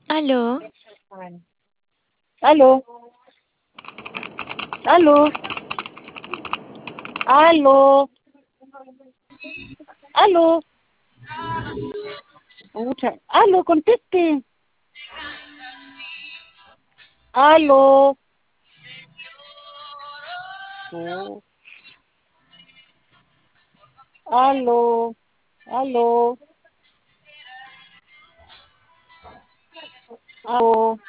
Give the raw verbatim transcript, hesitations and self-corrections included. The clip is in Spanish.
¿Aló? Bueno. Aló, aló, aló, aló, mucha, aló, conteste, aló, oh, aló, aló, aló.